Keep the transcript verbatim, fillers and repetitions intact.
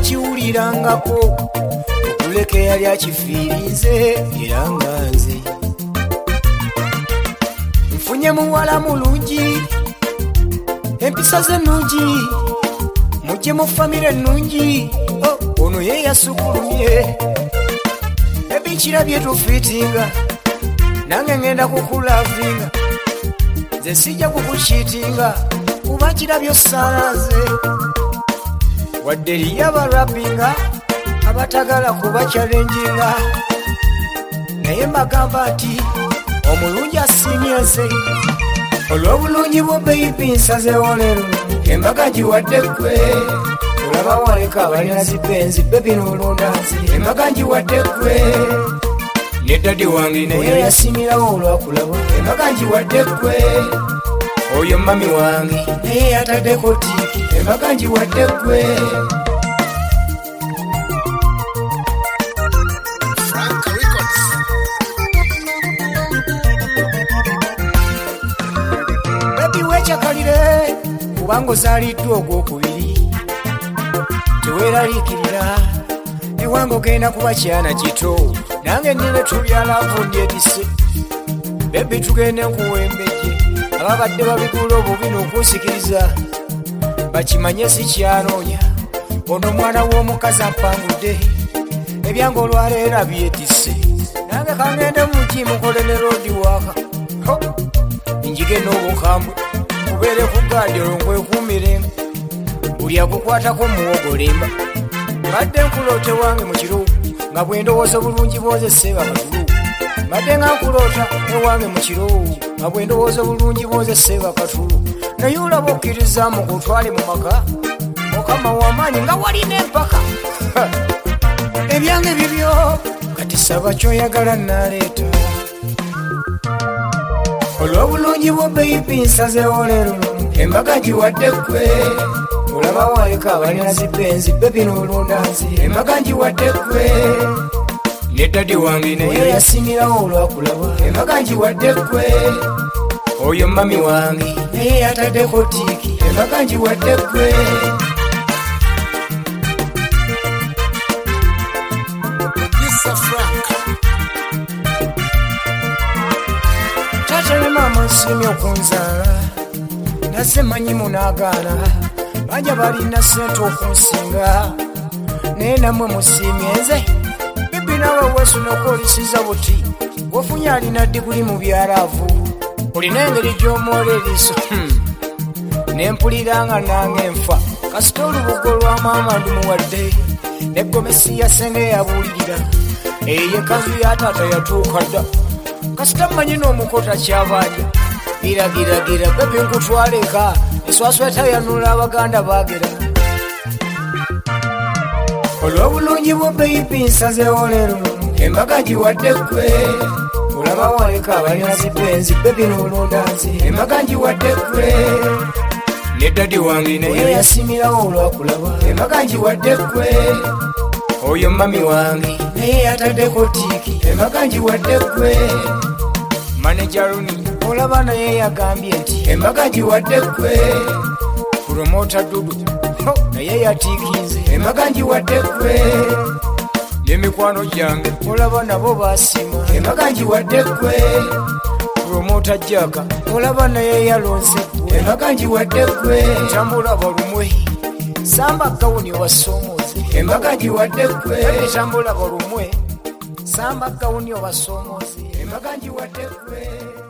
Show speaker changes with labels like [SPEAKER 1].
[SPEAKER 1] nakiwulirangako okuleka eyali akifiirize era nga nze nfunye muwala mulungi empisa ze nnungi mujje mu famire ennungi ono ye yasukulumye ebikirabye tufiitinga nange ngenda kukulavinga nze sijja kukukiitinga kuba kirabyo saalaze wadde eriyo abarabinga abatagala kuba kyalenjinga naye mbagamba nti omulungi asiimye nze olw'obulungi bwo beibi nsazewo leero embaga ngiwadde ggwe olaba waleka abalina zipenzi bebi n'olonda nze embaga ngiwadde ggwe ne dadi wange naye yasimirawo olwakulaba embaga ngiwadde ggwe oyo mami wange naye yataddeko tiiki embaga ngiwadde ggwe kyakalire kubanga ozaaliddwa ogwokubiri teweeraliikirira ewange ogenda kuba kyana kito nange nnine tubyalavu ndyetise bebi tugende nkuwembeje ababadde babigula obubi n'okunsikiriza bakimanye si kyanoonya ono omwana w'omukazi ampangudde ebyange olwaleera byetise nange kangende muki mukole ne roodi waaka njige n'obukambwe kubeere ku gaadi olwo nkwekuumiremu buli akukwatako muwogolemba mbadde nkuloota ewange mu kiro nga bwe ndowooza obulungi bwoze seeba katulu mbadde nga nkuloota ewange mu kiro nga bwe ndowooza obulungi bwoze seeba katulu naye olaba okkiriza mu kutwale mu maka mukama w'amaanyi nga walina empaka ebyange bibyo kati saba kyoyagala naleeta olw'obulungi bwo beibi nsazewo leero embaga ngiwadde ggwe olaba waleka abalina zipenzi bebi n'olonda nze embaga ngiwadde ggwe ne dadi wange naye yasimirawo olwakulaba embaga ngiwadde ggwe oyo mami wange naye yataddeko tiiki embaga ngiwadde ggwe tate ne maama nsiimye okunzaala naze manyi munaagaana banja balina sente okunsinga naye nammwe musiimye nze bibi nawe weesu n'okwolisiza buti gwofunye alina diguli mu byalaavu olina engeri gy'omwola eriiso nempuliranga nange nfa kasita olubugo lwa maama ndumuwadde neggomesi yasenge yabuulirira eyo ekazu ya taata yatuuka dda kasita mmanyi n'omukota kyabanja giragiragira bebi nkutwaleka eswasweta yanula abaganda bagera olw'obulungi bwo beibi nsazewo leero embaga ngiwadde ggwe olaba waleka abalina zipenzi bebi n'olonda nze embaga ngiwadde ggwe ne dadi wange naye yasimirawo olwakulaba embaga ngiwadde ggwe oyo mami wange naye yataddeko tiiki embaga ngiwadde ggwe maneja runi olaba naye yagambye nti embaga ngiwadde ggwe promota dudu naye yatiikinze embaga ngiwadde ggwe n'emikwano gyange olaba nabo baasima embaga ngiwadde ggwe promota jaka olaba naye yalonze ggwe embaga ngiwadde ggwe tambula balumwe samba gawuni obasoomoze embaga ngiwadde ggwe tambula balumwe samba gawuni obasoomoze embaga ngiwadde ggwe